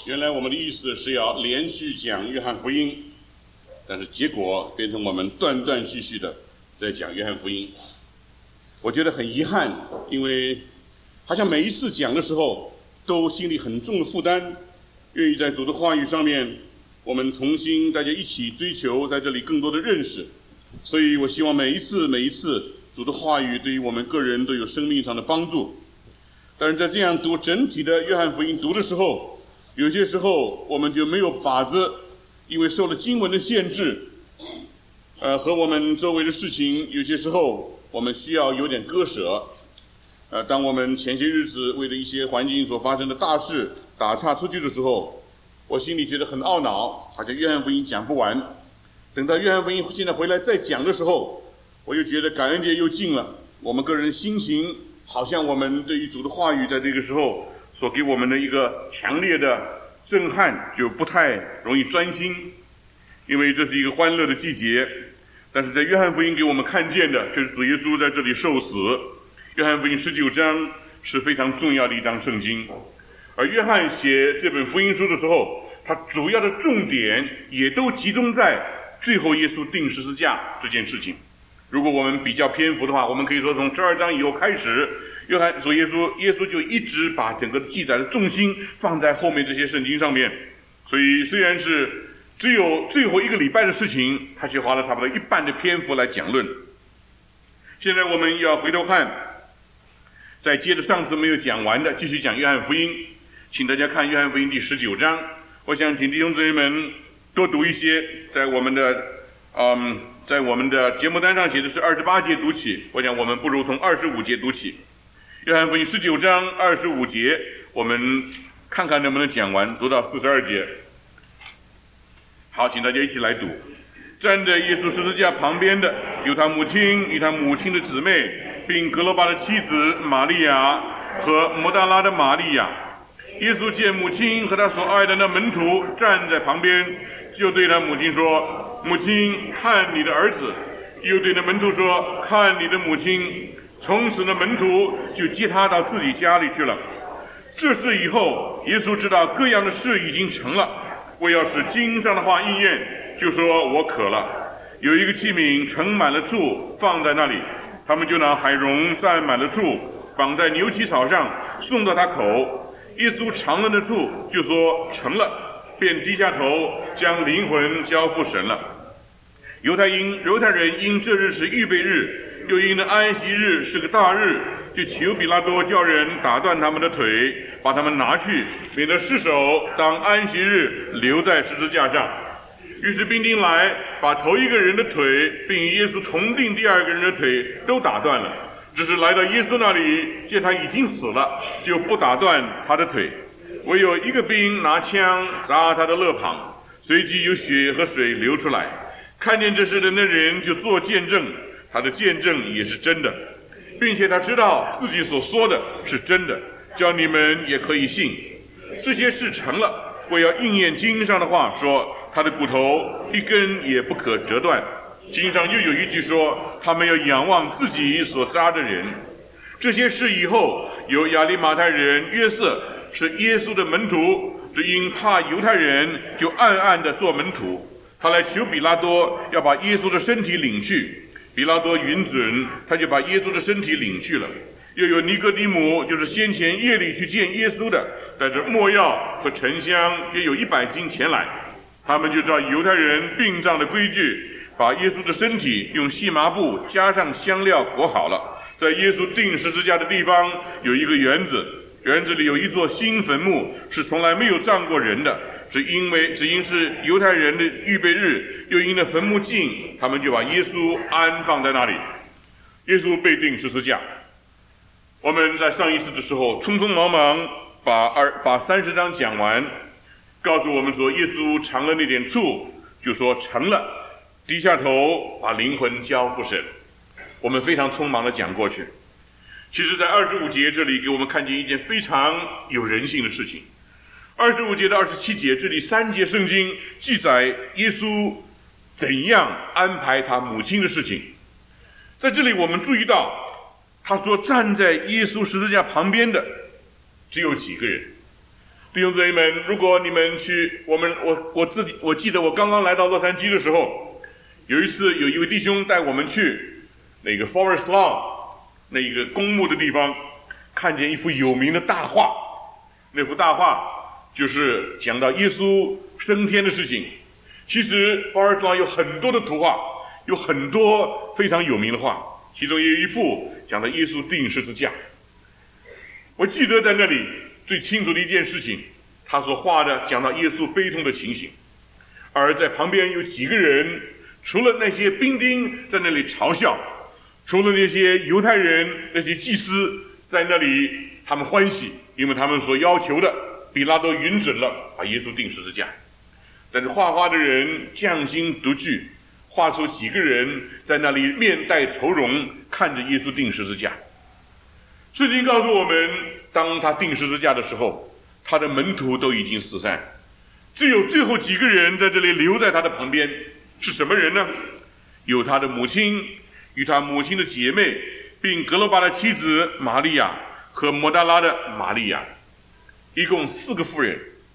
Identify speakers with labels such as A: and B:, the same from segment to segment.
A: 原来我们的意思是要连续讲约翰福音，但是结果变成我们断断续续的在讲约翰福音。我觉得很遗憾，因为好像每一次讲的时候都心里很重的负担，愿意在主的话语上面我们重新大家一起追求在这里更多的认识。所以我希望每一次主的话语对于我们个人都有生命上的帮助。但是在这样读整体的约翰福音读的时候，有些时候我们就没有法子，因为受了经文的限制，和我们周围的事情有些时候我们需要有点割舍。当我们前些日子为了一些环境所发生的大事打岔出去的时候，我心里觉得很懊恼，好像约翰福音讲不完。等到约翰福音现在回来再讲的时候，我又觉得感恩节又近了，我们个人心情好像我们对于主的话语在这个时候所给我们的一个强烈的震撼就不太容易专心，因为这是一个欢乐的季节。但是在约翰福音给我们看见的就是主耶稣在这里受死。约翰福音19章是非常重要的一章圣经，而约翰写这本福音书的时候，他主要的重点也都集中在最后耶稣钉十字架这件事情。如果我们比较篇幅的话，我们可以说从12章以后开始，耶稣就一直把整个记载的重心放在后面这些圣经上面。所以虽然是只有最后一个礼拜的事情，他却花了差不多一半的篇幅来讲论。现在我们要回头看，再接着上次没有讲完的继续讲约翰福音，请大家看约翰福音第19章。我想请弟兄姊妹们多读一些，在我们的节目单上写的是28节读起，我想我们不如从25节读起。约翰福音19章25节，我们看看能不能讲完，读到42节。好，请大家一起来读。站在耶稣十字架旁边的有他母亲与他母亲的姊妹，并格罗巴的妻子玛利亚和摩大拉的玛利亚。耶稣见母亲和他所爱的那门徒站在旁边，就对他母亲说：母亲，看你的儿子。又对那门徒说：看你的母亲。从此那门徒就接他到自己家里去了。这事以后，耶稣知道各样的事已经成了，为要使经上的话应验，就说：我渴了。有一个器皿盛满了醋放在那里，他们就拿海蓉蘸满了醋，绑在牛起草上，送到他口。耶稣尝了那醋，就说：成了，便低下头将灵魂交付神了。犹太人因这日是预备日，又因那安息日是个大日，就求比拉多叫人打断他们的腿，把他们拿去，免得尸首当安息日留在十字架上。于是兵丁来，把头一个人的腿并与耶稣同定第二个人的腿都打断了，只是来到耶稣那里，见他已经死了，就不打断他的腿。唯有一个兵拿枪扎他的肋旁，随即有血和水流出来。看见这事的那人就做见证，他的见证也是真的，并且他知道自己所说的是真的，叫你们也可以信。这些事成了，为要应验经上的话，说他的骨头一根也不可折断。经上又有一句说，他们要仰望自己所扎的人。这些事以后，有亚利马太人约瑟是耶稣的门徒，只因怕犹太人，就暗暗的做门徒。他来求比拉多要把耶稣的身体领去，比拉多允准，他就把耶稣的身体领去了。又有尼哥底母，就是先前夜里去见耶稣的，带着没药和沉香约有100斤前来。他们就照犹太人殡葬的规矩，把耶稣的身体用细麻布加上香料裹好了，在耶稣钉十字架的地方有一个园子，园子里有一座新坟墓，是从来没有葬过人的，只因是犹太人的预备日，又因那坟墓近，他们就把耶稣安放在那里。耶稣被钉十字架。我们在上一次的时候匆匆忙忙把30章讲完，告诉我们说耶稣尝了那点醋，就说成了，低下头把灵魂交付神。我们非常匆忙的讲过去。其实在25节这里给我们看见一件非常有人性的事情。25节到27节，这里3节圣经记载耶稣怎样安排他母亲的事情。在这里我们注意到，他说站在耶稣十字架旁边的只有几个人。 弟兄姊妹们，如果你们去我记得我刚刚来到洛杉矶的时候，有一次有一位弟兄带我们去那个 Forest Lawn 那个公墓的地方，看见一幅有名的大画。那幅大画就是讲到耶稣升天的事情。其实 Forest Lawn 有很多的图画，有很多非常有名的画，其中也有一幅讲到耶稣钉十字架。我记得在那里最清楚的一件事情，他所画的讲到耶稣悲痛的情形，而在旁边有几个人，除了那些兵丁在那里嘲笑，除了那些犹太人那些祭司在那里他们欢喜，因为他们所要求的比拉多允准了把耶稣钉十字架。但是画画的人匠心独具，画出几个人在那里面带愁容，看着耶稣钉十字架。圣经告诉我们，当他钉十字架的时候，他的门徒都已经四散，只有最后几个人在这里留在他的旁边。是什么人呢？有他的母亲，与他母亲的姐妹，并格罗巴的妻子玛利亚和抹大拉的玛利亚，一共4个妇人。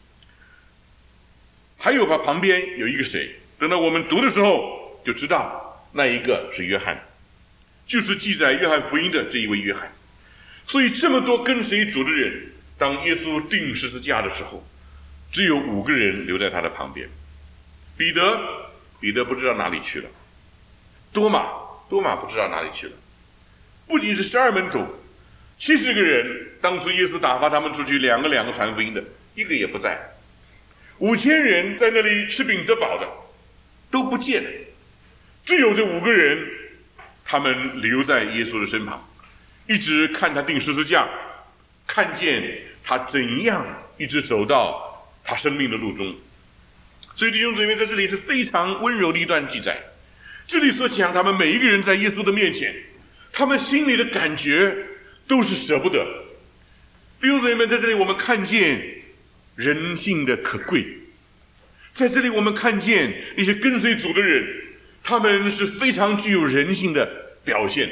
A: 还有他旁边有一个谁，等到我们读的时候就知道，那一个是约翰，就是记载约翰福音的这一位约翰。所以这么多跟随主的人，当耶稣钉十字架的时候，只有5个人留在他的旁边。彼得不知道哪里去了，多马不知道哪里去了。不仅是12门徒，70个人，当初耶稣打发他们出去两个传福音的，一个也不在。5000人在那里吃饼得饱的都不见了，只有这5个人，他们留在耶稣的身旁，一直看他钉十字架，看见他怎样一直走到他生命的路中。所以弟兄姊妹，在这里是非常温柔的一段记载。这里所讲他们每一个人在耶稣的面前，他们心里的感觉都是舍不得。弟兄姊妹们，在这里我们看见人性的可贵，在这里我们看见一些跟随主的人，他们是非常具有人性的表现的。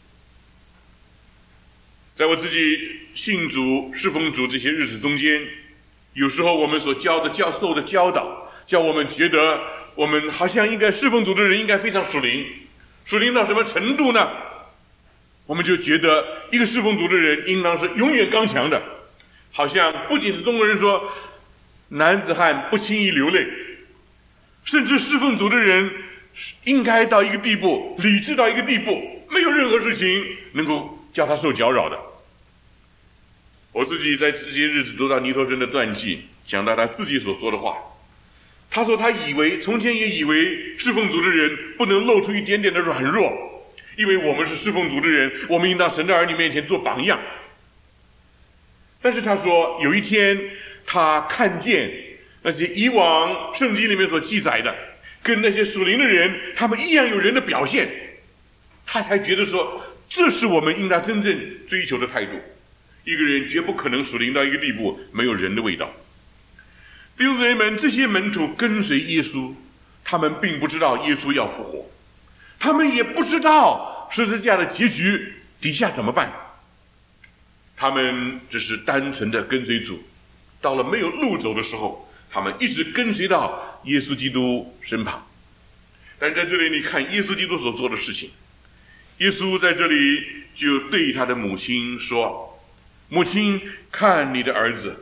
A: 在我自己信主侍奉主这些日子中间，有时候我们所受的教导，叫我们觉得我们好像应该侍奉主的人应该非常属灵。属灵到什么程度呢？我们就觉得一个侍奉主的人应当是永远刚强的，好像不仅是中国人说男子汉不轻易流泪，甚至侍奉主的人应该到一个地步，理智到一个地步，没有任何事情能够叫他受搅扰的。我自己在这些日子读到尼托生的传记，讲到他自己所说的话。他说他从前也以为侍奉主的人不能露出一点点的软弱，因为我们是侍奉主的人，我们应当神的儿女面前做榜样。但是他说有一天他看见那些以往圣经里面所记载的跟那些属灵的人他们一样有人的表现，他才觉得说这是我们应当真正追求的态度。一个人绝不可能属灵到一个地步没有人的味道。弟兄姊妹们，这些门徒跟随耶稣，他们并不知道耶稣要复活，他们也不知道十字架的结局底下怎么办，他们只是单纯的跟随主。到了没有路走的时候，他们一直跟随到耶稣基督身旁。但在这里你看耶稣基督所做的事情，耶稣在这里就对他的母亲说，母亲，看你的儿子。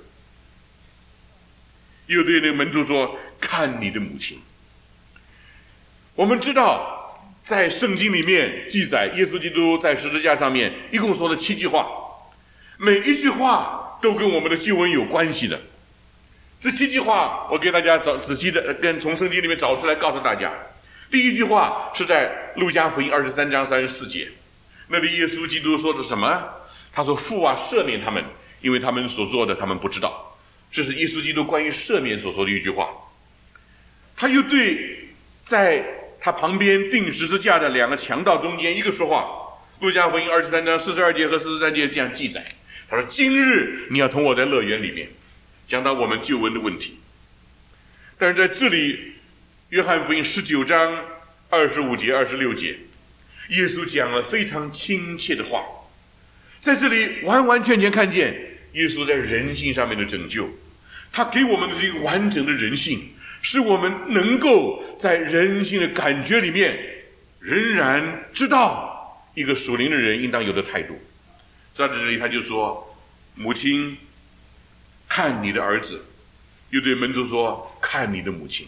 A: 又对那个门徒说，看你的母亲。我们知道在圣经里面记载耶稣基督在十字架上面一共说了7句话，每一句话都跟我们的救恩有关系的。这7句话我给大家仔细的从圣经里面找出来告诉大家。第一句话是在路加福音23章34节，那里耶稣基督说的什么？他说，父啊，赦免他们，因为他们所做的他们不知道。这是耶稣基督关于赦免所说的一句话。他又对在他旁边钉十字架的2个强盗中间一个说话，路加福音23章42节和43节这样记载，他说，今日你要同我在乐园里面，讲到我们救恩的问题。但是在这里约翰福音19章25节26节，耶稣讲了非常亲切的话，在这里完完全全看见耶稣在人性上面的拯救， 他给我们的是一个完整的人性，使我们能够在人性的感觉里面仍然知道一个属灵的人应当有的态度。在这里他就说，母亲看你的儿子，又对门徒说看你的母亲。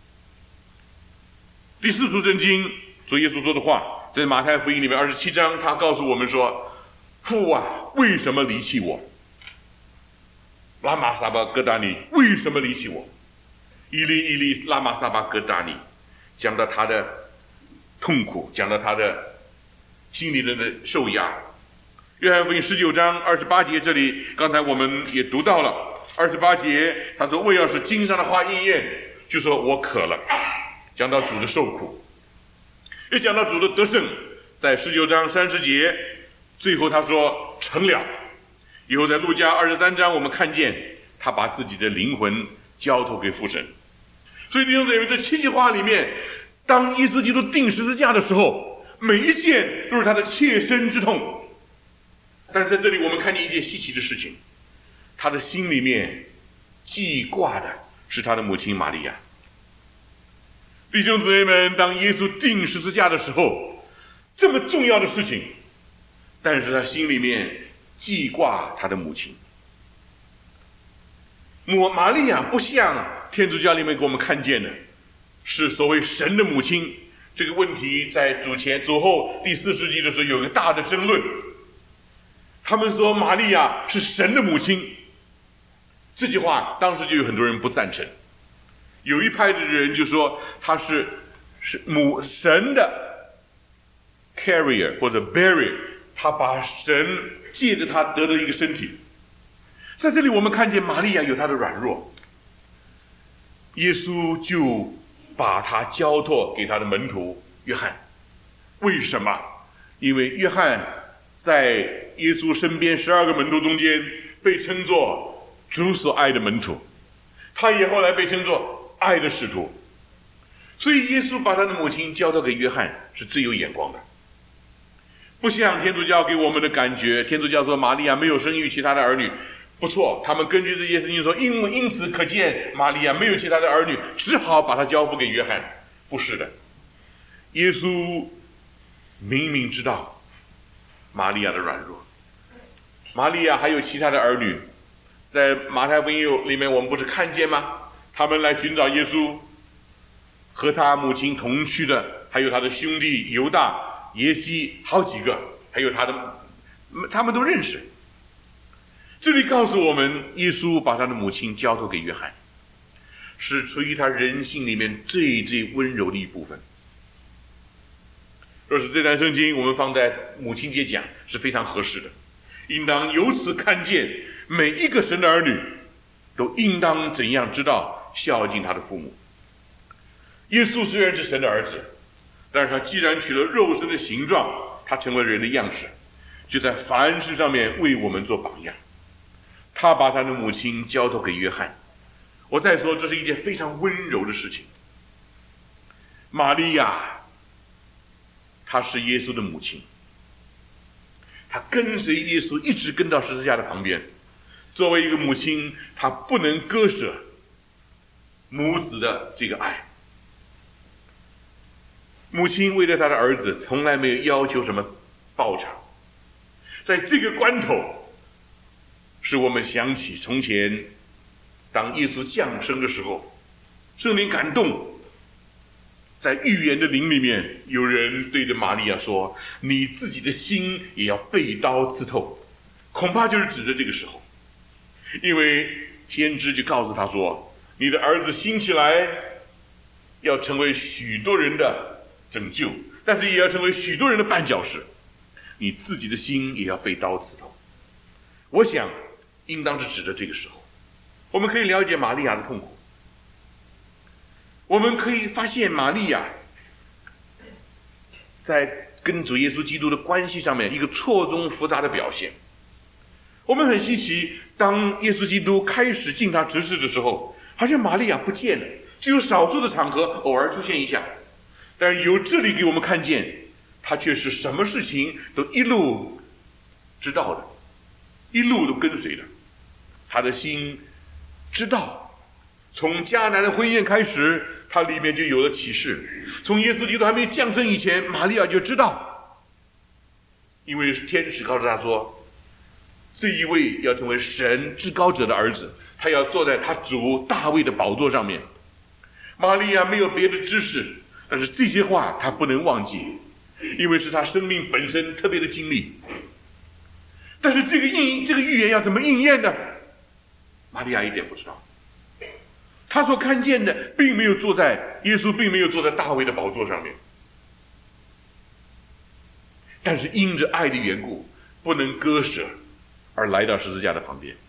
A: 第四处圣经主耶稣说的话，在马太福音里面27章，他告诉我们说，父啊，为什么离弃我？拉玛撒巴哥达尼，为什么离弃我？伊利伊利拉玛撒巴哥达尼，讲到他的痛苦，讲到他的心里的受压。约翰福音19章28节，这里刚才我们也读到了28节，他说为要是经上的话应验，就说我渴了，讲到主的受苦，也讲到主的得胜。在19章30节，最后他说成了。以后在路加23章，我们看见他把自己的灵魂交托给父神。所以弟兄姊妹，这7句话里面，当耶稣基督钉十字架的时候，每一件都是他的切身之痛。但是在这里我们看见一件稀奇的事情，他的心里面记挂的是他的母亲玛利亚。弟兄姊妹们，当耶稣钉十字架的时候，这么重要的事情，但是他心里面记挂他的母亲。玛利亚不像天主教里面给我们看见的是所谓神的母亲，这个问题在主后第4世纪的时候有一个大的争论。他们说玛利亚是神的母亲，这句话当时就有很多人不赞成。有一派的人就说她是神的 carrier 或者 bearer， 他把神借着他得了一个身体。在这里我们看见玛利亚有她的软弱，耶稣就把她交托给他的门徒约翰。为什么？因为约翰在耶稣身边12个门徒中间被称作主所爱的门徒，他也后来被称作爱的使徒。所以耶稣把他的母亲交托给约翰是最有眼光的，不像天主教给我们的感觉，天主教说玛利亚没有生育其他的儿女，不错，他们根据这些事情说，因此可见玛利亚没有其他的儿女，只好把她交付给约翰。不是的，耶稣明明知道玛利亚的软弱，玛利亚还有其他的儿女，在马太福音里面我们不是看见吗？他们来寻找耶稣，和他母亲同去的还有他的兄弟犹大、耶西，好几个，还有他们都认识。这里告诉我们，耶稣把他的母亲交托给约翰，是出于他人性里面最最温柔的一部分。若是这段圣经我们放在母亲节讲是非常合适的，应当由此看见每一个神的儿女都应当怎样知道孝敬他的父母。耶稣虽然是神的儿子，但是他既然取了肉身的形状，他成为人的样式，就在凡事上面为我们做榜样。他把他的母亲交托给约翰。我再说，这是一件非常温柔的事情。玛利亚她是耶稣的母亲，她跟随耶稣一直跟到十字架的旁边。作为一个母亲，她不能割舍母子的这个爱。母亲为了她的儿子从来没有要求什么报偿。在这个关头，使我们想起从前当耶稣降生的时候，圣灵感动，在预言的灵里面，有人对着玛利亚说，你自己的心也要被刀刺透。恐怕就是指着这个时候，因为先知就告诉他说，你的儿子兴起来要成为许多人的拯救，但是也要成为许多人的绊脚石，你自己的心也要被刀刺透。我想应当是指着这个时候。我们可以了解玛利亚的痛苦，我们可以发现玛利亚在跟主耶稣基督的关系上面一个错综复杂的表现。我们很稀奇，当耶稣基督开始尽他职事的时候，好像玛利亚不见了，只有少数的场合偶尔出现一下，但是由这里给我们看见，他却是什么事情都一路知道的，一路都跟随的，他的心知道，从迦南的婚宴开始，它里面就有了启示。从耶稣基督还没降生以前，玛利亚就知道，因为天使告诉他说，这一位要成为神至高者的儿子，他要坐在他主大卫的宝座上面。玛利亚没有别的知识，但是这些话他不能忘记，因为是他生命本身特别的经历。但是这个预言要怎么应验呢？玛利亚一点不知道。他所看见的耶稣并没有坐在大卫的宝座上面，但是因着爱的缘故，不能割舍，而来到十字架的旁边。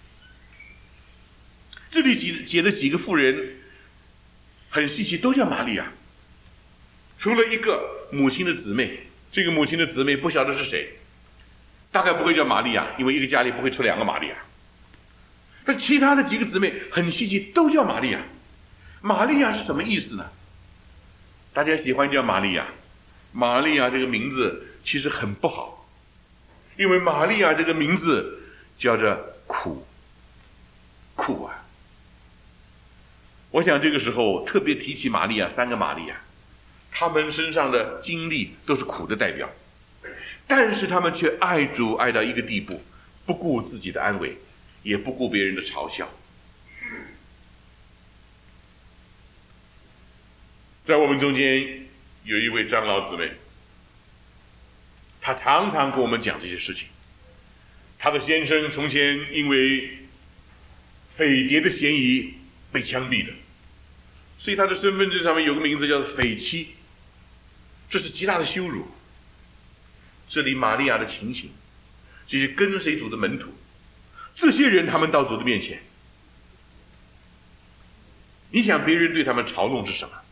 A: 这里写的几个妇人很稀奇，都叫玛利亚，除了一个母亲的姊妹，这个母亲的姊妹不晓得是谁，大概不会叫玛利亚，因为一个家里不会出两个玛利亚。但其他的几个姊妹很稀奇，都叫玛利亚。玛利亚是什么意思呢？大家喜欢叫玛利亚，玛利亚这个名字其实很不好，因为玛利亚这个名字叫做苦啊。我想这个时候特别提起玛利亚，三个玛利亚，他们身上的经历都是苦的代表，但是他们却爱主爱到一个地步，不顾自己的安危，也不顾别人的嘲笑。在我们中间有一位长老姊妹，她常常跟我们讲这些事情。她的先生从前因为匪谍的嫌疑被枪毙的，所以她的身份证上面有个名字叫做匪妻，这是极大的羞辱。这里玛利亚的情形，这些跟随主的门徒，这些人他们到主的面前，你想别人对他们嘲弄是什么？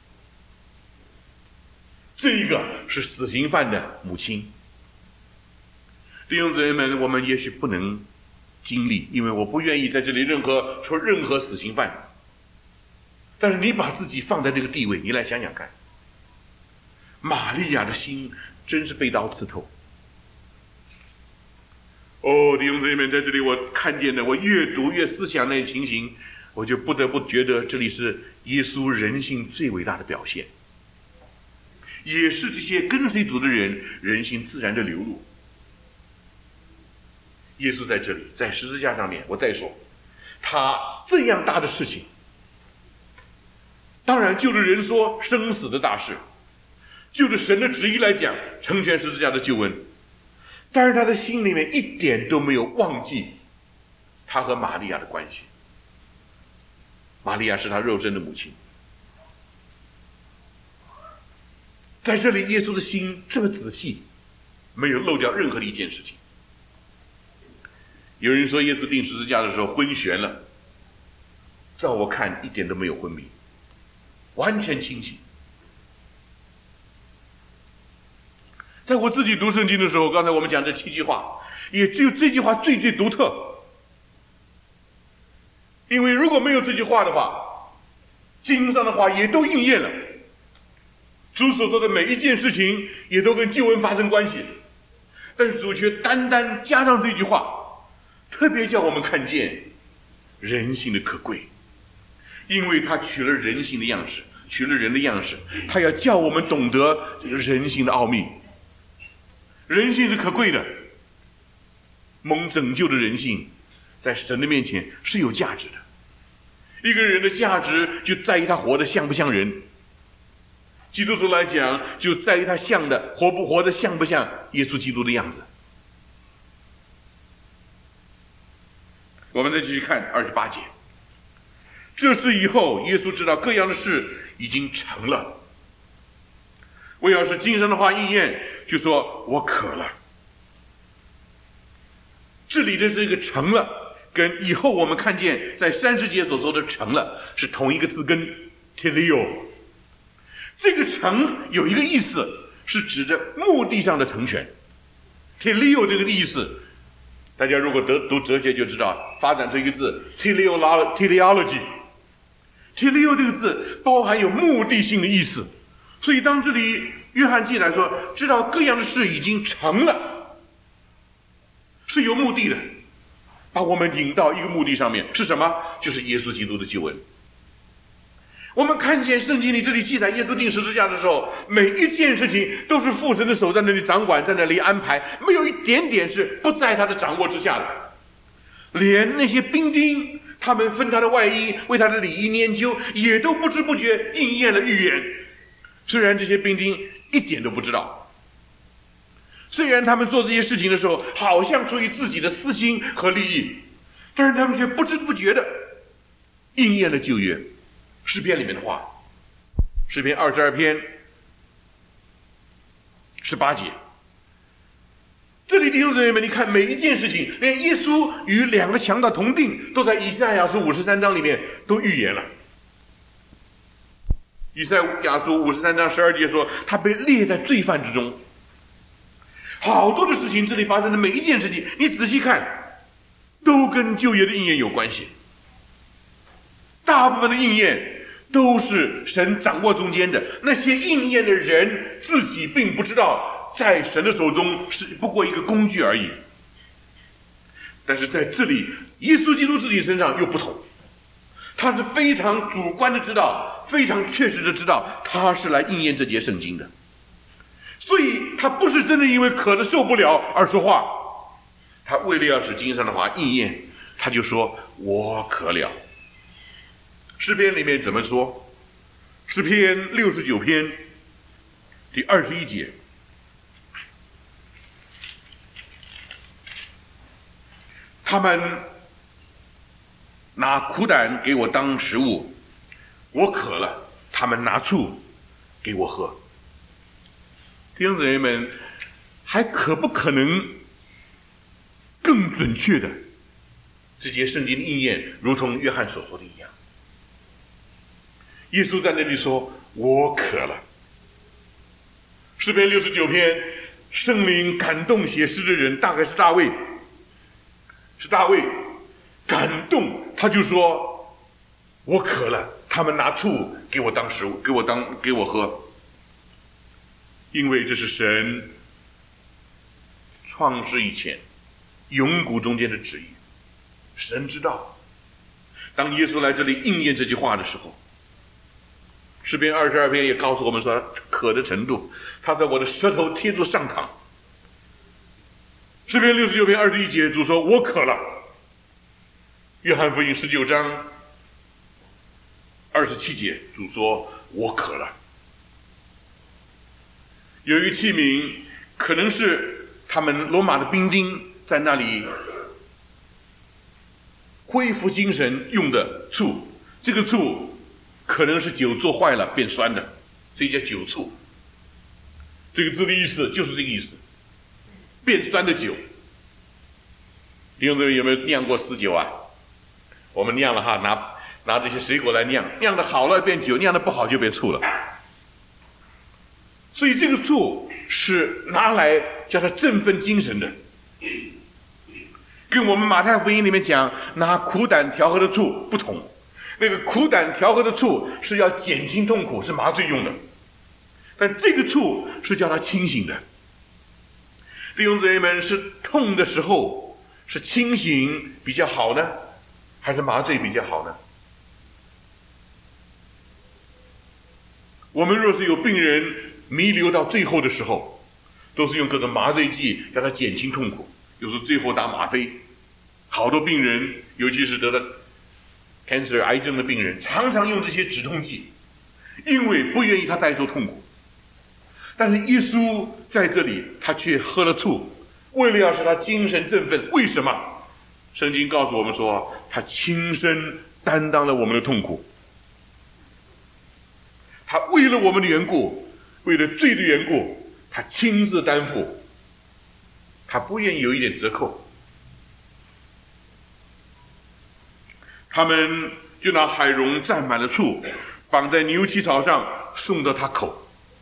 A: 这一个是死刑犯的母亲。弟兄姊妹们，我们也许不能经历，因为我不愿意在这里说任何死刑犯，但是你把自己放在这个地位，你来想想看，玛利亚的心真是被刀刺透。弟兄姊妹们，在这里我看见的，我越读越思想那些情形，我就不得不觉得这里是耶稣人性最伟大的表现，也是这些跟随主的人人性自然的流露。耶稣在这里，在十字架上面，我再说，他这样大的事情，当然就着人说生死的大事，就着神的旨意来讲，成全十字架的救恩，但是他的心里面一点都没有忘记他和玛利亚的关系。玛利亚是他肉身的母亲。在这里耶稣的心这么仔细，没有漏掉任何的一件事情。有人说耶稣钉十字架的时候昏眩了，照我看一点都没有昏迷，完全清醒。在我自己读圣经的时候，刚才我们讲这7句话，也只有这句话最独特，因为如果没有这句话的话，经上的话也都应验了，主所说的每一件事情也都跟救恩发生关系，但是主却单单加上这句话，特别叫我们看见人性的可贵，因为他取了人性的样式，取了人的样式，他要叫我们懂得这个人性的奥秘。人性是可贵的，蒙拯救的人性在神的面前是有价值的。一个人的价值就在于他活得像不像人，基督徒来讲就在于他活不活得像不像耶稣基督的样子。我们再继续看28节，这事以后耶稣知道各样的事已经成了，为要是经上的话应验，就说我渴了。这里的这个成了跟以后我们看见在30节所说的成了是同一个字根 teleo。 这个成有一个意思是指着目的上的成全， teleo 这个意思大家如果读哲学就知道，发展出一个字 teleology。 teleo 这个字包含有目的性的意思，所以当这里约翰记载说知道各样的事已经成了，是有目的的， 把我们引到一个目的上面，是什么？就是耶稣基督的救恩。我们看见圣经里这里记载耶稣钉十字架的时候，每一件事情都是父神的手在那里掌管，在那里安排，没有一点点是不在他的掌握之下的。连那些兵丁，他们分他的外衣，为他的礼仪研究，也都不知不觉应验了预言。虽然这些兵丁一点都不知道，虽然他们做这些事情的时候好像出于自己的私心和利益，但是他们却不知不觉的应验了旧约诗篇里面的话。诗篇22篇18节，这里弟兄姊妹们，你看每一件事情，连耶稣与两个强盗同定，都在以赛亚书53章里面都预言了。以赛亚书53章12节说，他被列在罪犯之中。好多的事情，这里发生的每一件事情，你仔细看，都跟旧约的应验有关系。大部分的应验都是神掌握中间的，那些应验的人自己并不知道，在神的手中是不过一个工具而已。但是在这里，耶稣基督自己身上又不同，他是非常主观的知道，非常确实的知道，他是来应验这节圣经的。所以他不是真的因为渴得受不了而说话，他为了要使经上的话应验，他就说我渴了。诗篇里面怎么说？诗篇69篇第21节，他们拿苦胆给我当食物，我渴了，他们拿醋给我喝。弟兄姊妹们，还可不可能更准确的这节圣经的应验，如同约翰所说的一样？耶稣在那里说我渴了。诗篇69篇，圣灵感动写诗的人大概是大卫，感动，他就说我渴了，他们拿醋给我当食物，给我喝。因为这是神创世以前永古中间的旨意，神知道当耶稣来这里应验这句话的时候，诗篇22篇也告诉我们说渴的程度，他在我的舌头贴住上膛。诗篇69篇21节，主说我渴了。约翰福音19章27节，主说我渴了。有一个器皿，可能是他们罗马的兵丁在那里恢复精神用的醋，这个醋可能是酒做坏了变酸的，所以叫酒醋。这个字的意思就是这个意思，变酸的酒。弟兄姊妹有没有酿过私酒啊？我们酿了哈，拿这些水果来酿，酿的好了变酒，酿的不好就变醋了。所以这个醋是拿来叫它振奋精神的，跟我们马太福音里面讲拿苦胆调和的醋不同。那个苦胆调和的醋是要减轻痛苦，是麻醉用的，但这个醋是叫他清醒的。弟兄姊妹们，是痛的时候是清醒比较好呢，还是麻醉比较好呢？我们若是有病人弥留到最后的时候，都是用各种麻醉剂让他减轻痛苦，有时候最后打吗啡。好多病人，尤其是得了 cancer 癌症的病人，常常用这些止痛剂，因为不愿意他再受痛苦。但是耶稣在这里，他却喝了醋，为了要使他精神振奋。为什么？圣经告诉我们说，他亲身担当了我们的痛苦，他为了我们的缘故，为了罪的缘故，他亲自担负，他不愿意有一点折扣。他们就拿海蓉蘸满了醋，绑在牛膝草上，送到他口。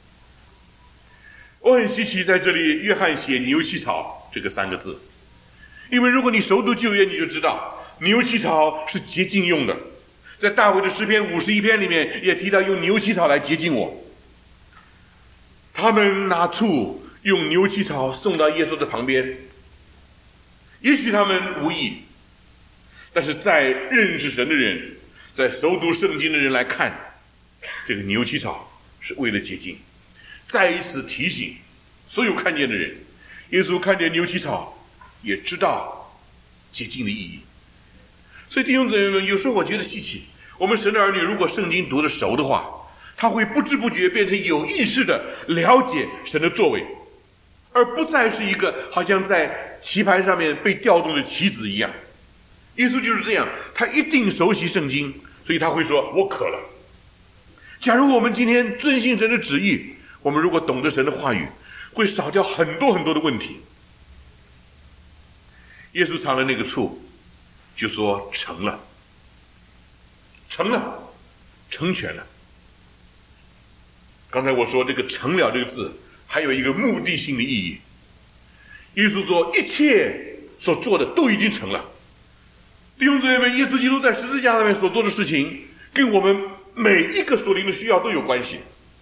A: 我很稀奇，在这里约翰写牛膝草这个3个字，因为如果你熟读旧约，你就知道牛膝草是洁净用的。在大卫的诗篇51篇里面也提到用牛膝草来洁净我。他们拿醋用牛膝草送到耶稣的旁边，也许他们无意， 但是在认识神的人，在熟读圣经的人来看，这个牛膝草是为了洁净。再一次提醒所有看见的人，耶稣看见牛膝草也知道洁净的意义。所以弟兄姊妹们，有时候我觉得稀奇，我们神的儿女如果圣经读得熟的话，他会不知不觉变成有意识的了解神的作为，而不再是一个好像在棋盘上面被调动的棋子一样。耶稣就是这样，他一定熟悉圣经，所以他会说我渴了。假如我们今天遵行神的旨意，我们如果懂得神的话语，会少掉很多很多的问题。耶稣尝了那个醋，就说成了，成了，成全了。刚才我说这个成了这个字还有一个目的性的意义。耶稣说一切所做的都已经成了。弟兄姊妹们，耶稣基督在十字架上面所做的事情跟我们每一个属灵的需要都有关系。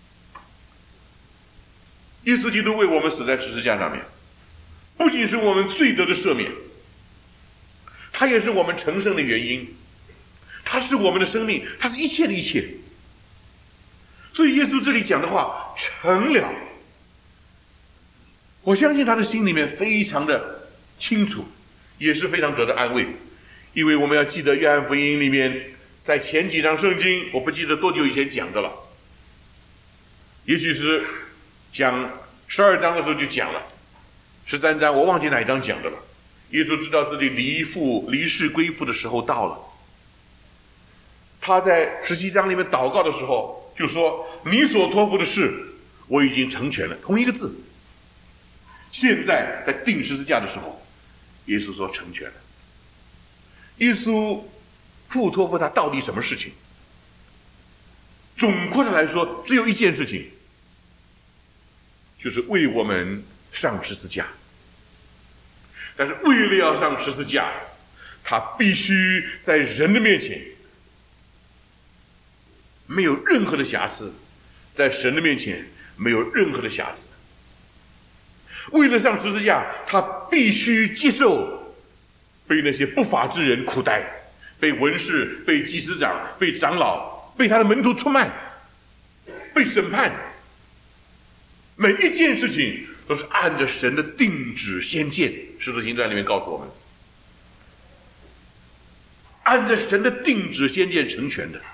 A: 耶稣基督为我们死在十字架上面，不仅是我们罪得的赦免，他也是我们成圣的原因，他是我们的生命，他是一切的一切。所以耶稣这里讲的话成了，我相信他的心里面非常的清楚，也是非常得到安慰。因为我们要记得约翰福音里面在前几章圣经，我不记得多久以前讲的了，也许是讲12章的时候就讲了，13章我忘记哪一章讲的了。耶稣知道自己离世归父的时候到了，他在17章里面祷告的时候就说你所托付的事我已经成全了，同一个字。现在在钉十字架的时候，耶稣说成全了。耶稣父托付他到底什么事情？总括的来说只有一件事情，就是为我们上十字架。但是为了要上十字架，他必须在人的面前没有任何的瑕疵，在神的面前没有任何的瑕疵。为了上十字架，他必须接受被那些不法之人苦待，被文士、被祭司长、被长老、被他的门徒出卖，被审判。每一件事情都是按着神的定旨先见，使徒行传里面告诉我们，按着神的定旨先见成全的，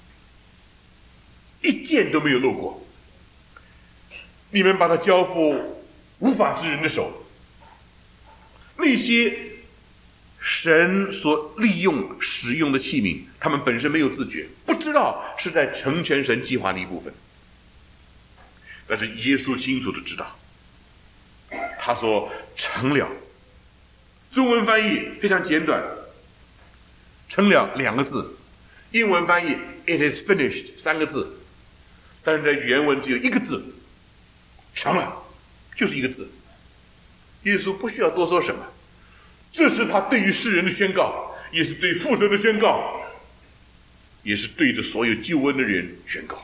A: 一件都没有漏过。你们把它交付无法之人的手，那些神所利用使用的器皿，他们本身没有自觉，不知道是在成全神计划的一部分。但是耶稣清楚的知道，他说成了。中文翻译非常简短，成了2个字，英文翻译 it is finished 3个字，但是在原文只有1个字，成了，就是1个字。耶稣不需要多说什么，这是他对于世人的宣告，也是对父神的宣告，也是对着所有救恩的人宣告。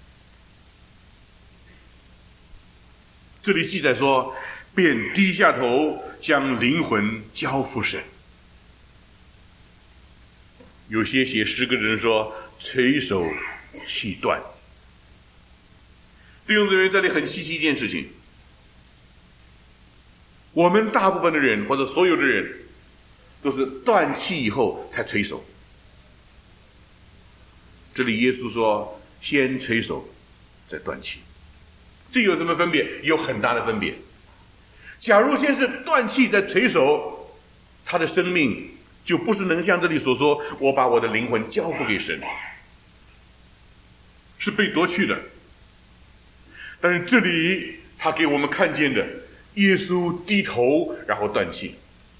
A: 这里记载说，便低下头将灵魂交付神。有些写诗歌的人说垂手气断。弟兄姊妹，这里很稀奇一件事情，我们大部分的人或者所有的人都是断气以后才垂手。这里耶稣说先垂手再断气，这有什么分别？有很大的分别。假如先是断气再垂手，他的生命就不是能像这里所说我把我的灵魂交付给神，是被夺去的。但是这里他给我们看见的，耶稣低头然后断气，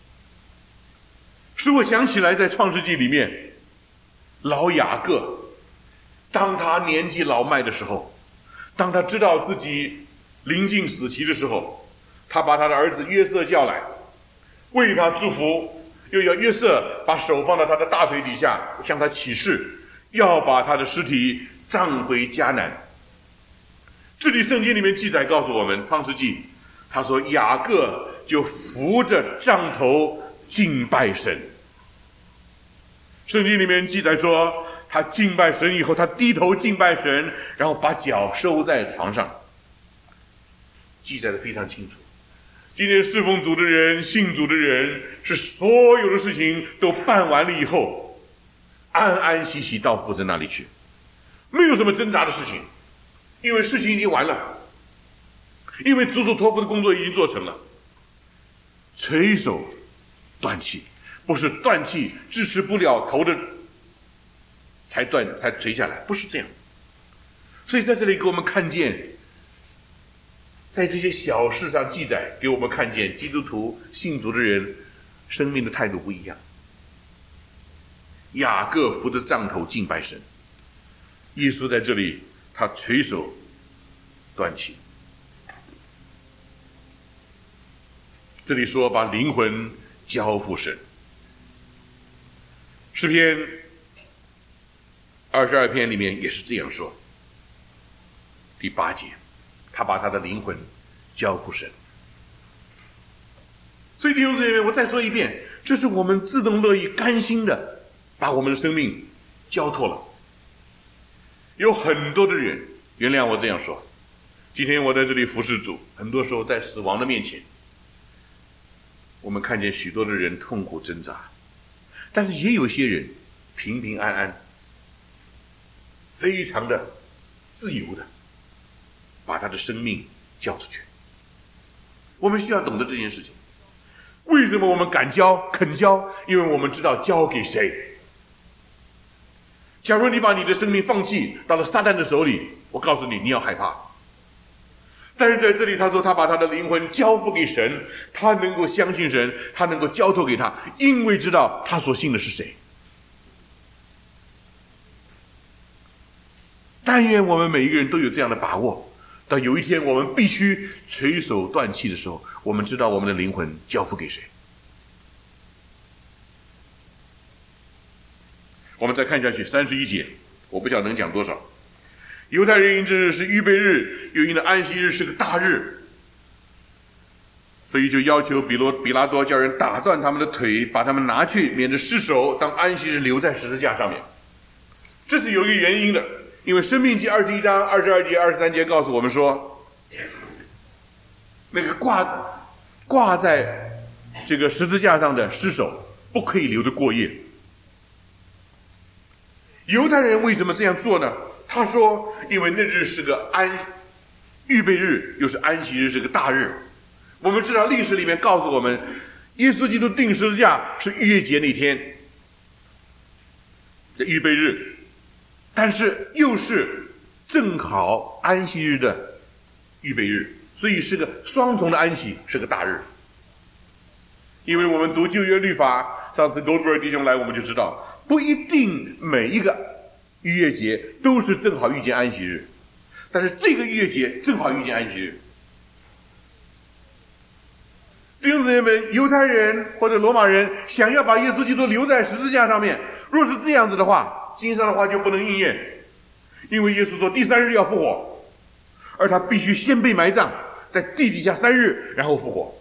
A: 使我想起来在创世纪里面，老雅各当他年纪老迈的时候，当他知道自己临近死期的时候，他把他的儿子约瑟叫来，为他祝福，又要约瑟把手放到他的大腿底下，向他起誓，要把他的尸体葬回迦南。这里圣经里面记载告诉我们，创世纪他说雅各就扶着杖头敬拜神。 圣经里面记载说，他敬拜神以后，他低头敬拜神，然后把脚收在床上，记载的非常清楚。今天侍奉主的人、信主的人，是所有的事情都办完了以后，安安息息到父神那里去，没有什么挣扎的事情，因为事情已经完了，因为主所托付的工作已经做成了。垂手断气，不是断气支持不了头的才垂下来，不是这样。所以在这里给我们看见，在这些小事上记载给我们看见基督徒信主的人生命的态度不一样。雅各扶着杖头敬拜神，耶稣在这里他垂手断气。这里说把灵魂交付神。诗篇22篇里面也是这样说，第8节，他把他的灵魂交付神。所以弟兄姊妹，我再说一遍，这是我们自动乐意甘心的把我们的生命交托了。有很多的人，原谅我这样说，今天我在这里服侍主，很多时候在死亡的面前，我们看见许多的人痛苦挣扎，但是也有些人平平安安，非常的自由的把他的生命交出去。我们需要懂得这件事情。为什么我们敢交肯交？因为我们知道交给谁。假如你把你的生命放弃到了撒旦的手里，我告诉你，你要害怕。但是在这里他说他把他的灵魂交付给神，他能够相信神，他能够交托给他，因为知道他所信的是谁。但愿我们每一个人都有这样的把握，到有一天我们必须垂手断气的时候，我们知道我们的灵魂交付给谁。我们再看下去31节，我不晓得能讲多少。犹太人因这日是预备日，又因的安息日是个大日，所以就要求比拉多叫人打断他们的腿，把他们拿去，免得尸首当安息日留在十字架上面。这是有一个原因的，因为申命记21章22节23节告诉我们说，那个挂在这个十字架上的尸首不可以留着过夜。犹太人为什么这样做呢？他说因为那日是个预备日，又是安息日，是个大日。我们知道历史里面告诉我们，耶稣基督钉十字架是逾越节那天的预备日，但是又是正好安息日的预备日，所以是个双重的安息，是个大日。因为我们读旧约律法，上次 Goldberg 弟兄来我们就知道，不一定每一个逾越节都是正好遇见安息日，但是这个逾越节正好遇见安息日。弟兄姊妹们，犹太人或者罗马人想要把耶稣基督留在十字架上面，若是这样子的话，经上的话就不能应验，因为耶稣说第3日要复活，而他必须先被埋葬，在地底下3日，然后复活。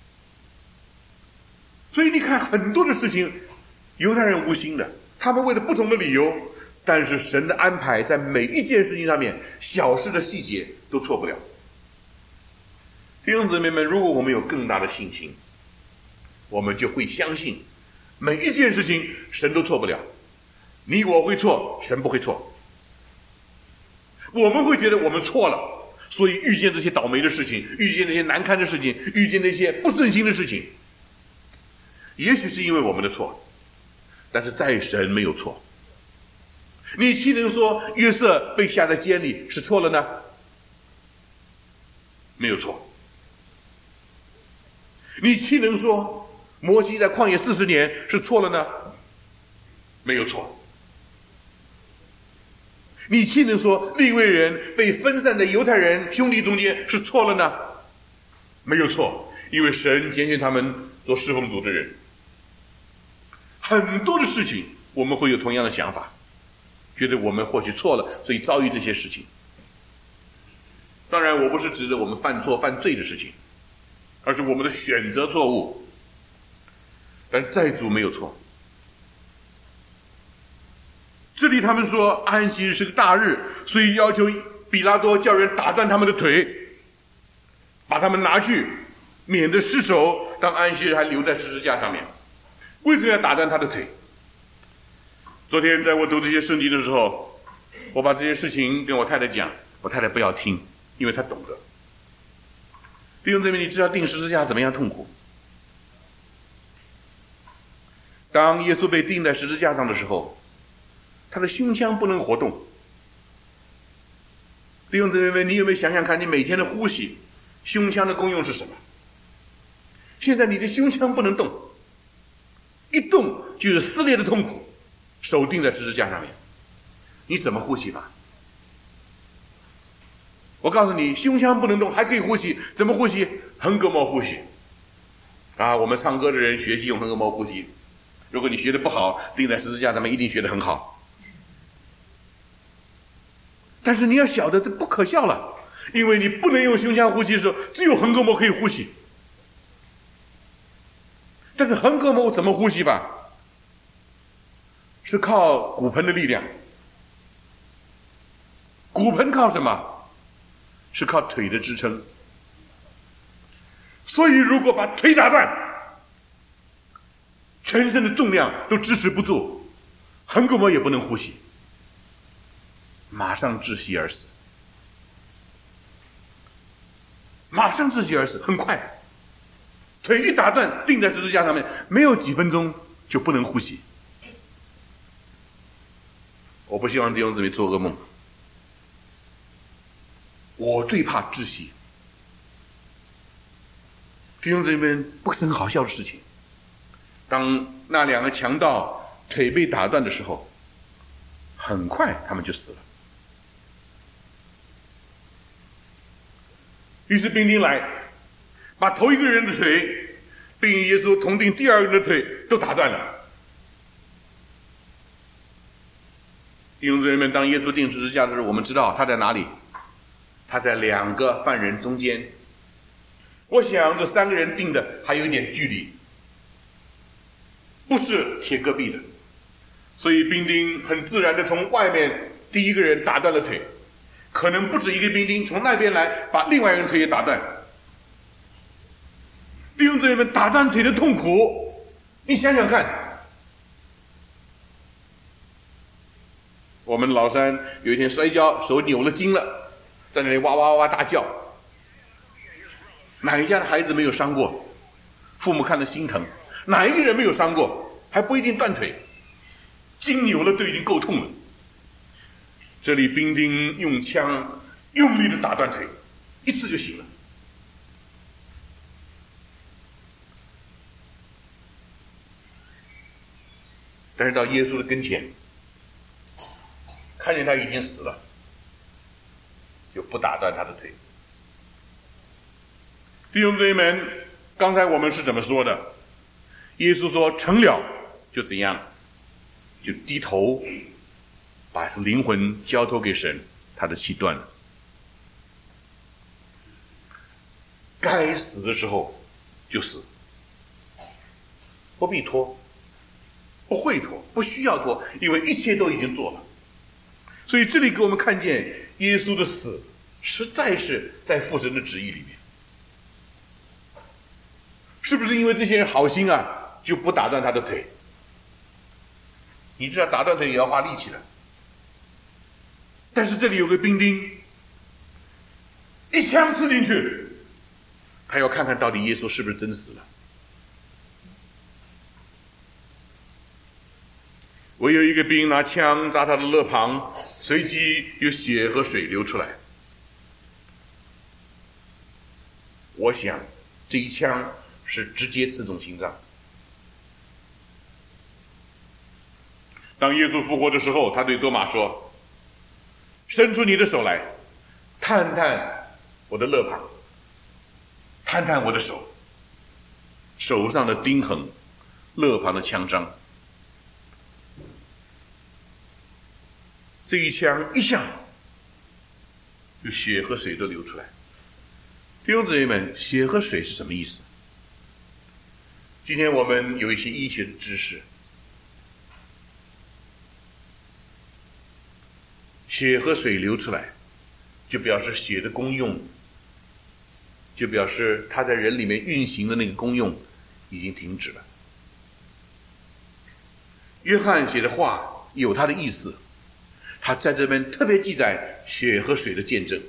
A: 所以你看很多的事情，犹太人无心的，他们为了不同的理由，但是神的安排在每一件事情上面，小事的细节都错不了。弟兄姊妹们，如果我们有更大的信心，我们就会相信每一件事情神都错不了。你我会错，神不会错。我们会觉得我们错了，所以遇见这些倒霉的事情，遇见那些难堪的事情，遇见那些不顺心的事情，也许是因为我们的错，但是在神没有错。你岂能说约瑟被下在监里是错了呢？没有错。你岂能说摩西在旷野40年是错了呢？没有错。你岂能说利未人被分散在犹太人兄弟中间是错了呢？没有错，因为神拣选他们做侍奉主的人。很多的事情我们会有同样的想法，觉得我们或许错了，所以遭遇这些事情。当然我不是指着我们犯错犯罪的事情，而是我们的选择错误。但在主没有错， 这里他们说安息日是个大日，所以要求比拉多叫人打断他们的腿，把他们拿去，免得尸首当安息日还留在十字架上面。为什么要打断他的腿？昨天在我读这些圣经的时候，我把这些事情跟我太太讲，我太太不要听，因为她懂得。弟兄姊妹，你知道钉十字架怎么样痛苦？当耶稣被钉在十字架上的时候，他的胸腔不能活动。弟兄姊妹们，你有没有想想看，你每天的呼吸，胸腔的功用是什么？现在你的胸腔不能动，一动就有撕裂的痛苦，手钉在十字架上面，你怎么呼吸吧？我告诉你，胸腔不能动还可以呼吸，怎么呼吸？横膈膜呼吸。我们唱歌的人学习用横膈膜呼吸，如果你学得不好，钉在十字架上面一定学得很好。但是你要晓得这不可笑了，因为你不能用胸腔呼吸的时候，只有横膈膜可以呼吸。但是横膈膜怎么呼吸法？是靠骨盆的力量。骨盆靠什么？是靠腿的支撑。所以如果把腿打断，全身的重量都支持不住，横膈膜也不能呼吸，马上窒息而死。马上窒息而死，很快。腿一打断，钉在十字架上面，没有几分钟就不能呼吸。我不希望弟兄姊妹做噩梦。我最怕窒息。弟兄姊妹，不是很好笑的事情。当那两个强盗腿被打断的时候，很快他们就死了。于是兵丁来，把头一个人的腿，并与耶稣同钉第二个人的腿都打断了。弟兄姊妹们，当耶稣钉十字架的时候，我们知道他在哪里？他在两个犯人中间。我想这三个人钉的还有一点距离，不是铁戈壁的，所以兵丁很自然的从外面第一个人打断了腿，可能不止一个兵丁从那边来把另外一个人腿也打断。弟兄姊妹们，打断腿的痛苦，你想想看。我们老山有一天摔跤，手扭了筋了，在那里哇哇哇大叫。哪一家的孩子没有伤过？父母看了心疼。哪一个人没有伤过？还不一定断腿，筋扭了都已经够痛了。这里兵丁用枪用力的打断腿，一次就行了。但是到耶稣的跟前，看见他已经死了，就不打断他的腿。弟兄姊妹们，刚才我们是怎么说的？耶稣说成了，就怎样？就低头把灵魂交托给神，他的气断了。该死的时候就死，不必拖，不会拖，不需要拖，因为一切都已经做了。所以这里给我们看见耶稣的死实在是在父神的旨意里面。是不是因为这些人好心啊，就不打断他的腿？你知道打断腿也要花力气的。但是这里有个兵丁，一枪刺进去，他要看看到底耶稣是不是真死了。唯有一个兵拿枪扎他的肋旁，随即有血和水流出来。我想这一枪是直接刺中心脏。当耶稣复活的时候，他对多马说：伸出你的手来，探探我的肋旁，探探我的手，手上的钉痕，肋旁的枪伤。这一枪一下，就血和水都流出来。弟兄姊妹们，血和水是什么意思？今天我们有一些医学的知识，
B: 血和水流出来，就表示血的功用，就表示它在人里面运行的那个功用已经停止了。约翰写的话有他的意思，他在这边特别记载血和水的见证。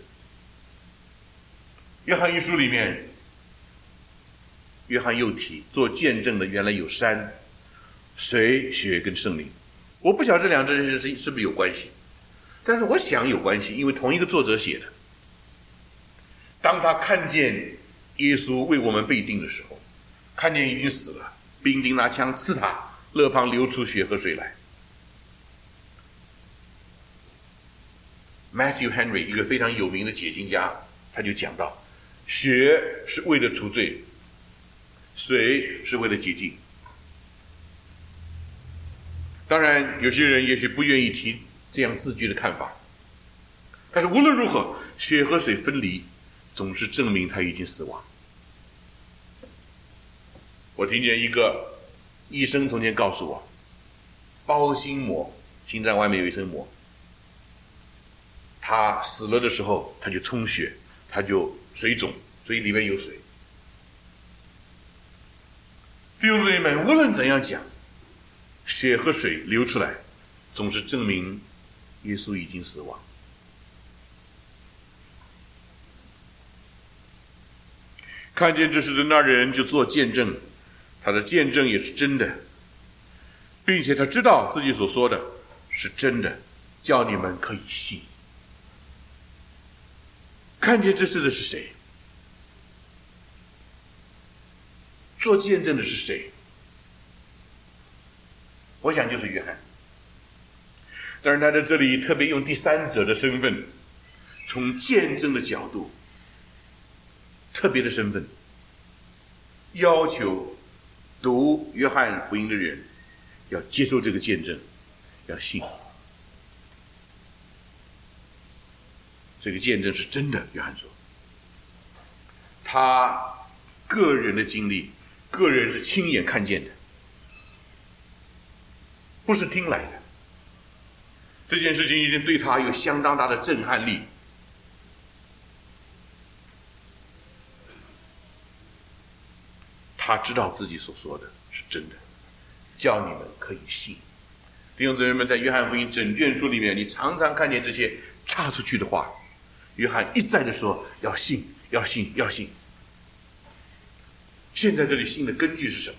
B: 约翰一书里面，约翰又提做见证的原来有山、水、血跟圣灵。我不晓得这两件事是不是有关系，但是我想有关系，因为同一个作者写的。当他看见耶稣为我们被钉的时候，看见已经死了，兵丁拿枪刺他，肋旁流出血和水来。Matthew Henry 一个非常有名的解经家，他就讲到，血是为了除罪，水是为了洁净。当然有些人也许不愿意提这样字句的看法，但是无论如何，血和水分离总是证明他已经死亡。我听见一个医生从前告诉我，包心膜，心脏外面有一层膜，他死了的时候他就充血，他就水肿，所以里面有水。弟兄姊妹们，无论怎样讲，血和水流出来总是证明耶稣已经死亡。看见这事的那人就做见证，他的见证也是真的，并且他知道自己所说的是真的，叫你们可以信。看见这事的是谁？做见证的是谁？我想就是约翰。当然他在这里特别用第三者的身份，从见证的角度，特别的身份，要求读约翰福音的人要接受这个见证，要信。这个见证是真的，约翰说，他个人的经历，个人是亲眼看见的，不是听来的。这件事情已经对他有相当大的震撼力。他知道自己所说的是真的，叫你们可以信。弟兄姊妹们，在约翰福音整卷书里面，你常常看见这些插出去的话，约翰一再的说要信，要信，要信。现在这里信的根据是什么？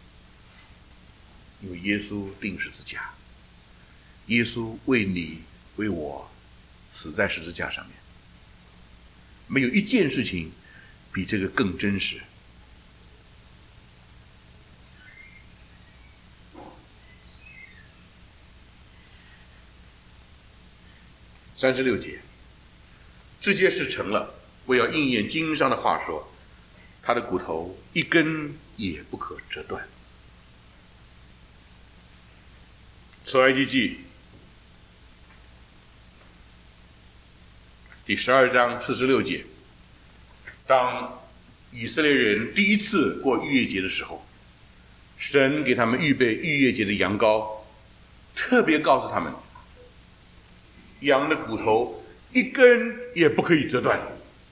B: 因为耶稣钉十字架，耶稣为你为我死在十字架上面，没有一件事情比这个更真实。36节，这些事成了，我要应验经上的话说，他的骨头一根也不可折断。出埃及记第12章46节，当以色列人第一次过逾越节的时候，神给他们预备逾越节的羊羔，特别告诉他们，羊的骨头一根也不可以折断。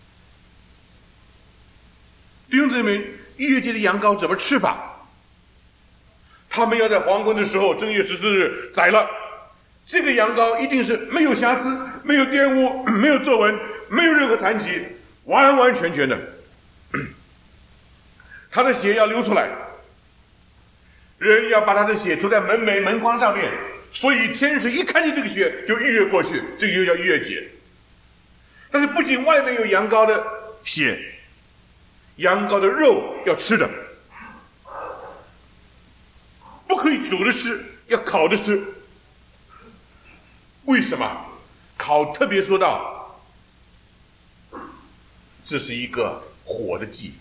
B: 弟兄姊妹，逾越节的羊羔怎么吃法？他们要在黄昏的时候，正月14日宰了，这个羊羔一定是没有瑕疵，没有玷污，没有皱纹，没有任何残疾，完完全全的。他的血要流出来，人要把他的血涂在门框上面，所以天使一看见这个血就逾越过去，这个就叫逾越节。但是不仅外面有羊羔的血，羊羔的肉要吃的，不可以煮着吃，要烤着吃。为什么？烤特别说到，这是一个火的祭。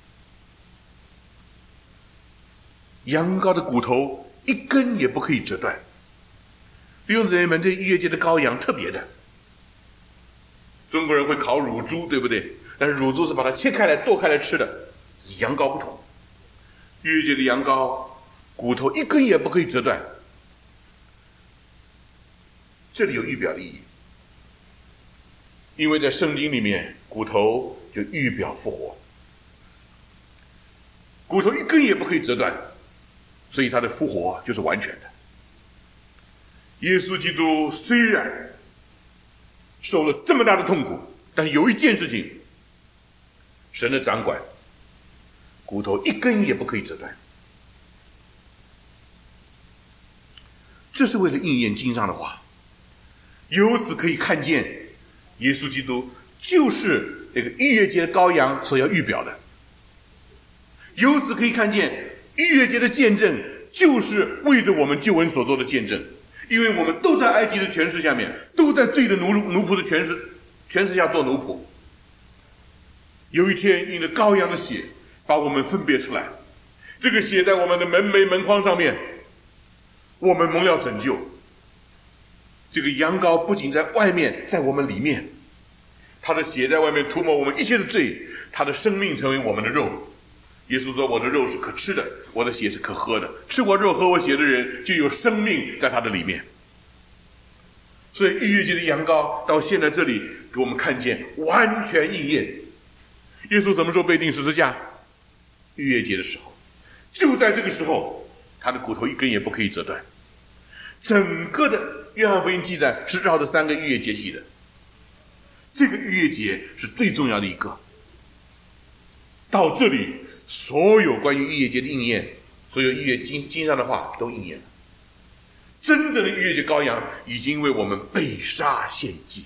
B: 羊羔的骨头一根也不可以折断。弟兄姊妹们，这逾越节的羔羊特别的。中国人会烤乳猪，对不对？但是乳猪是把它切开来剁开来吃的，羊羔不同。逾越节的羊羔骨头一根也不可以折断。这里有预表的意义。 因为在圣经里面，骨头就预表复活，骨头一根也不可以折断，所以他的复活就是完全的。耶稣基督虽然受了这么大的痛苦，但有一件事情，神的掌管，骨头一根也不可以折断。这是为了应验经上的话，由此可以看见耶稣基督就是那个逾越节的羔羊所要预表的，由此可以看见逾越节的见证就是为着我们救恩所做的见证，因为我们都在埃及的权势下面，都在罪的奴仆的权势下做奴仆。有一天因着羔羊的血把我们分别出来，这个血在我们的门楣门框上面，我们蒙了拯救。这个羊羔不仅在外面，在我们里面，他的血在外面涂抹我们一切的罪，他的生命成为我们的肉。耶稣说，我的肉是可吃的，我的血是可喝的，吃我肉喝我血的人就有生命在他的里面。所以逾越节的羊羔到现在这里给我们看见完全应验。耶稣什么时候被钉十字架？逾越节的时候，就在这个时候，他的骨头一根也不可以折断。整个的约翰福音记载是绕着3个逾越节记的，这个逾越节是最重要的一个。到这里，所有关于逾越节的应验，所有逾越经上的话都应验了。真正的逾越节羔羊已经为我们被杀献祭。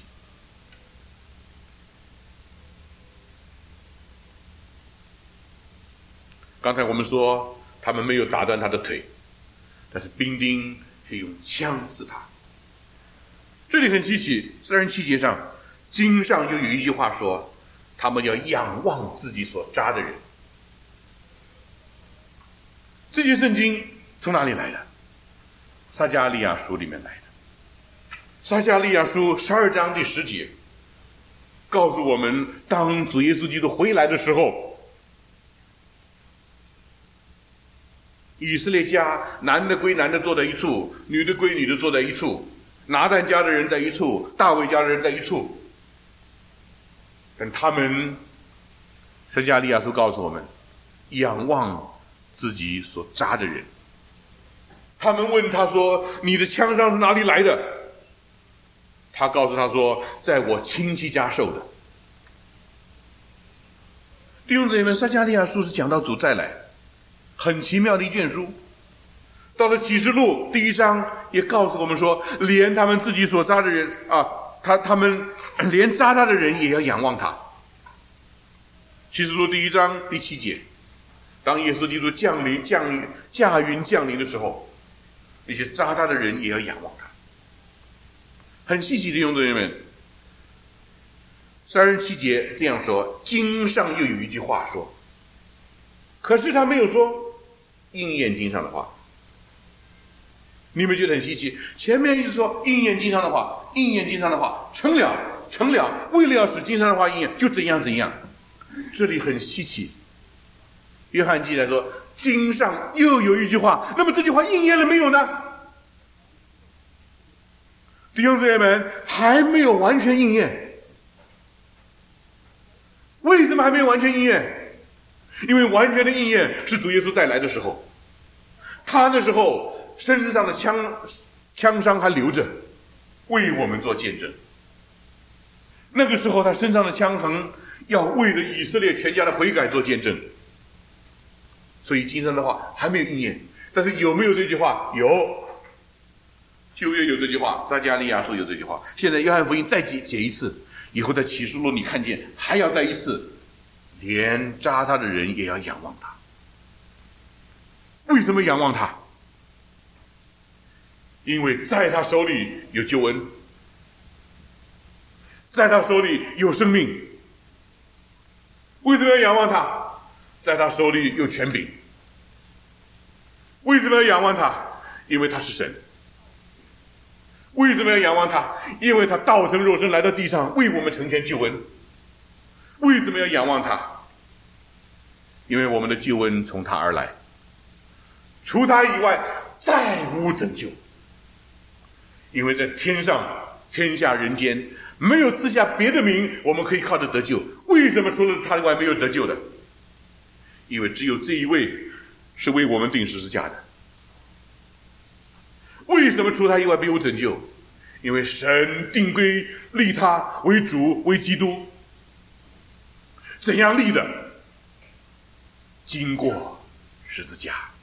B: 刚才我们说他们没有打断他的腿，但是兵丁却用枪刺他。这里很稀奇，37节上经上又有一句话说，他们要仰望自己所扎的人。这些圣经从哪里来的？撒迦利亚书里面来的。撒迦利亚书12章第10节告诉我们，当主耶稣基督回来的时候，以色列家男的归男的坐在一处，女的归女的坐在一处，拿但家的人在一处，大卫家的人在一处。但他们，撒迦利亚书告诉我们，仰望自己所扎的人。他们问他说，你的枪伤是哪里来的？他告诉他说，在我亲戚家受的。弟兄姊妹们，撒迦利亚书是讲到主再来，很奇妙的一卷书。到了启示录第1章也告诉我们说，连他们自己所扎的人啊，他们连扎他的人也要仰望他。启示录第1章第7节，当耶稣基督驾云降临的时候，那些扎他的人也要仰望他。很稀奇的弟兄姊妹们，37节这样说，经上又有一句话说，可是他没有说应验经上的话。你们觉得很稀奇，前面一直说应验经上的话，应验经上的话，成了，为了要使经上的话应验，就怎样怎样。这里很稀奇，约翰记载说经上又有一句话，那么这句话应验了没有呢？弟兄姊妹们，还没有完全应验。为什么还没有完全应验？因为完全的应验是主耶稣再来的时候，他那时候身上的枪伤还留着，为我们做见证。那个时候他身上的枪痕要为了以色列全家的悔改做见证。所以经上的话还没有应验，但是有没有这句话？有，旧约有这句话，撒迦利亚书有这句话，现在约翰福音再写一次，以后在启示录你看见还要再一次，连扎他的人也要仰望他。为什么仰望他？因为在他手里有救恩，在他手里有生命。为什么要仰望他？在他手里有权柄。为什么要仰望他？因为他是神。为什么要仰望他？因为他道成肉身来到地上，为我们成全救恩。为什么要仰望他？因为我们的救恩从他而来，除他以外再无拯救。因为在天上天下人间没有赐下别的名，我们可以靠着得救。为什么除了他以外没有得救的？因为只有这一位是为我们钉十字架的。为什么除了他以外没有拯救？因为神定规立他为主，为基督。怎样立的？经过十字架。